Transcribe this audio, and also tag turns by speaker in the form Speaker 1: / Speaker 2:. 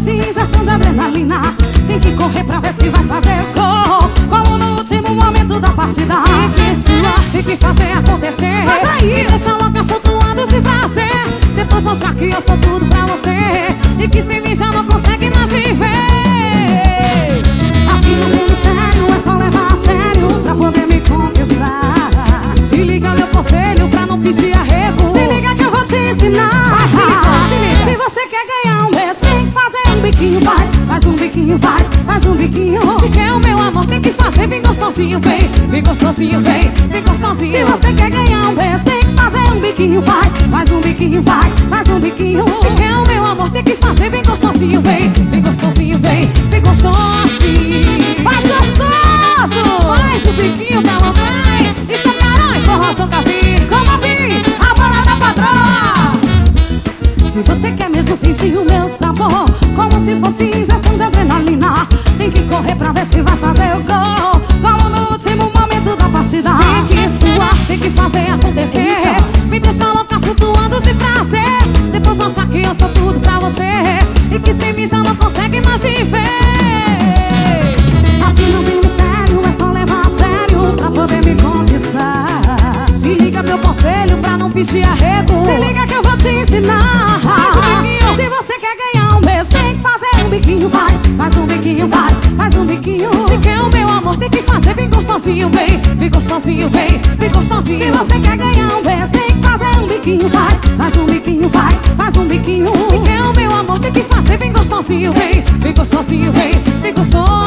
Speaker 1: fosse injeção de adrenalina. Tem que correr pra ver se vai fazer gol, como no último momento da partida. Tem que suar, tem que fazer acontecer. Faz aí, deixa louca flutuando de prazer. Depois mostrar que eu sou tudo pra você e que sem mim já não consegue mais viver. Assim no meu mistério é só levar a sério pra poder me conquistar. Se liga meu conselho pra não pedir arrego. Se liga que eu vou te ensinar. Se você quer ganhar um beijo, tem que fazer um biquinho. Faz um biquinho, faz um biquinho. Se quer o meu amor, tem que fazer bem gostosinho, bem gostosinho, bem gostosinho. Se você quer ganhar um beijo, tem que fazer um biquinho. Faz um biquinho, faz um biquinho. Se quer o meu amor, tem que fazer bem gostosinho, bem gostosinho, bem gostosinho. Faz gostoso! Faz o biquinho pra mamãe. Isso é Carol e Forrozão Cavini. Com a Bi, a bola da patroa. Se você quer mesmo sentir o meu sabor, como se fosse injeção de adrenalina, tem que correr pra ver se vai fazer o gol, como no último momento da partida. Tem que suar, tem que fazer acontecer. Me deixa louca flutuando de prazer. Depois mostrar que eu sou tudo pra você e que sem mim já não consegue mais viver. Assim não tem mistério, é só levar a sério pra poder me conquistar. Se liga meu conselho pra não pedir arrego. Se liga que eu vou te ensinar. Se você quer ganhar um beijo, tem que fazer um biquinho. Faz um biquinho, faz um biquinho. Se quer o meu amor, tem que fazer bem gostosinho, bem gostosinho, bem gostosinho. Se você quer ganhar um beijo, tem que fazer um biquinho. Faz um biquinho, faz um biquinho. Se quer o meu amor, tem que fazer bem gostosinho, bem gostosinho, bem gostosinho.